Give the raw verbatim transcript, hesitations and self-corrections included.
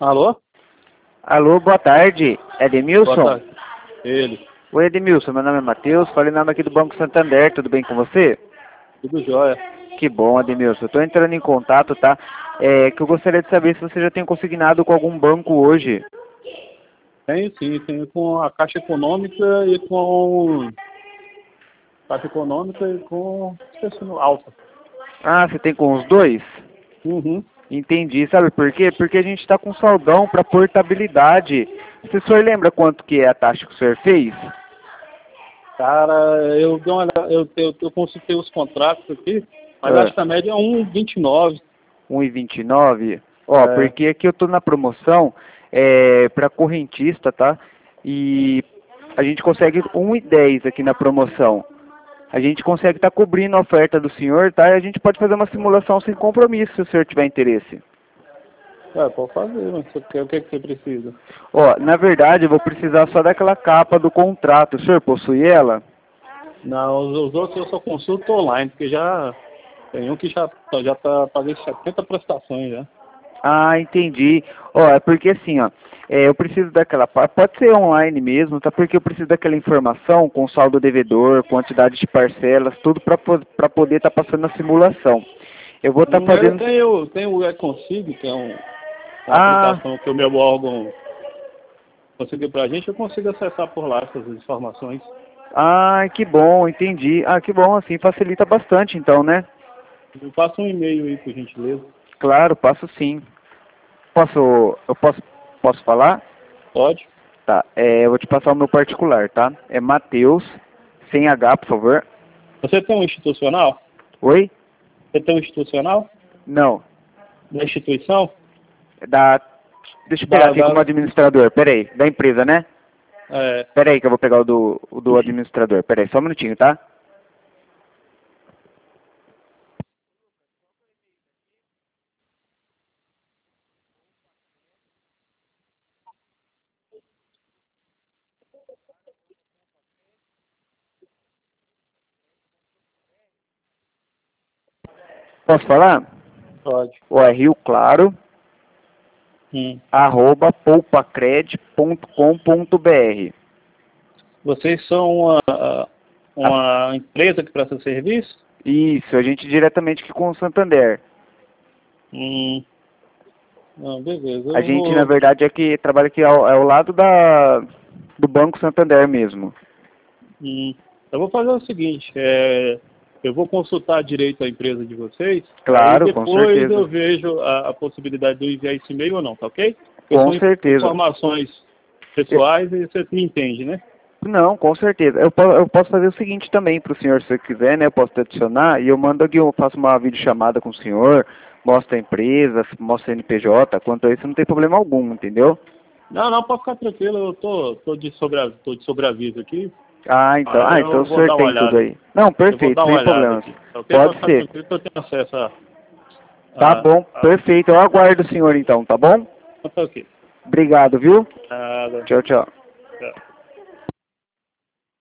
Alô? Alô, boa tarde. Edmilson? Boa tarde. Ele. Oi, Edmilson, meu nome é Matheus, falei nome aqui do Banco Santander, tudo bem com você? Tudo jóia. Que bom, Edmilson. Eu tô entrando em contato, tá? É que eu gostaria de saber se você já tem consignado com algum banco hoje. Tenho sim, tenho com a Caixa Econômica e com... Caixa Econômica e com... Esqueci no Alta. Ah, você tem com os dois? Uhum. Entendi. Sabe por quê? Porque a gente está com saldão para portabilidade. Se o senhor lembra quanto que é a taxa que o senhor fez? Cara, eu, dei uma, eu, eu, eu consultei os contratos aqui, mas Ah, acho que a média é um vírgula vinte e nove. um e vinte e nove. Ó, É. porque aqui eu tô na promoção é, para correntista, tá? E a gente consegue um e dez aqui na promoção. A gente consegue estar cobrindo a oferta do senhor, tá? E a gente pode fazer uma simulação sem compromisso, se o senhor tiver interesse. É, pode fazer, mas você quer- o que, é que você precisa? Ó, na verdade, eu vou precisar só daquela capa do contrato. O senhor possui ela? Não, os, os outros eu só consulto online, porque já tem um que já, já tá fazendo setenta prestações já. Ah, entendi. Ó, é porque assim, ó, é, eu preciso daquela, pa- pode ser online mesmo, tá? Porque eu preciso daquela informação com saldo devedor, quantidade de parcelas, tudo para para poder estar passando a simulação. Eu vou estar Hum, Eu fazendo. tenho, tenho o E-Consig, que é um, uma Ah, aplicação que o meu órgão conseguiu pra gente, eu consigo acessar por lá essas informações. ah, que bom, entendi. Ah, que bom, assim facilita bastante, então, né? Me passa um e-mail aí, por gentileza. Claro, passo sim. Posso, eu posso, posso falar? Pode? Tá, é, eu vou te passar o meu particular, tá? É Matheus, sem H, por favor. Você tem um institucional? Oi? Você tem um institucional? Não, Da instituição? é da... Deixa eu pegar Da, aqui como da, administrador, peraí, da empresa, né? é, Peraí que eu vou pegar o do, o do administrador, peraí, só um minutinho, tá? Posso falar? pode. O é Rio Claro, Hum. arroba poupacred ponto com ponto br. Vocês são uma, A- uma empresa que presta serviço? Isso, a gente diretamente aqui com o Santander. Hum. Não, beleza, A eu gente, na vou... verdade, é que trabalha aqui ao, ao lado da, do Banco Santander mesmo. Hum. Eu vou fazer o seguinte, é, eu vou consultar direito a empresa de vocês, aí Claro, com depois certeza. eu vejo a, a possibilidade de eu enviar esse e-mail ou não, tá ok? Porque Com são certeza. informações pessoais e você me entende, né? Não, com certeza. Eu, po- eu posso fazer o seguinte também para o senhor, se você quiser, né? Eu posso te adicionar e eu mando aqui, eu faço uma videochamada com o senhor, mostro a empresa, mostro a N P J, quanto a isso não tem problema algum, entendeu? Não, não, pode ficar tranquilo, eu tô, tô, de, sobre, tô de sobreaviso aqui, Ah, então, aí ah, então eu o vou senhor dar uma tem tudo olhada. aí. Não, Eu vou perfeito, dar uma sem olhada problemas. aqui, tá ok? Pode Pode ficar ser. tranquilo que eu tenho acesso a... Tá a, bom, a perfeito. Eu aguardo o senhor então, tá bom? tá ok. Obrigado, viu? Nada. Tchau, tchau. Tchau.